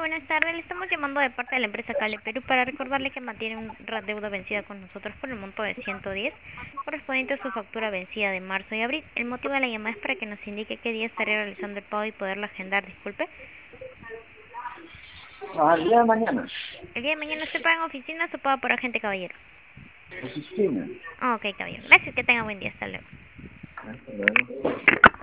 buenas tardes. Le estamos llamando de parte de la empresa Cable Perú para recordarle que mantiene una deuda vencida con nosotros por el monto de 110, correspondiente a su factura vencida de marzo y abril. El motivo de la llamada es para que nos indique qué día estaría realizando el pago y poderlo agendar. Disculpe. El día de mañana. El día de mañana se paga en oficina o paga por agente, caballero. Oficina. Ok, caballero. Gracias, que tenga buen día. Hasta luego. Hasta luego.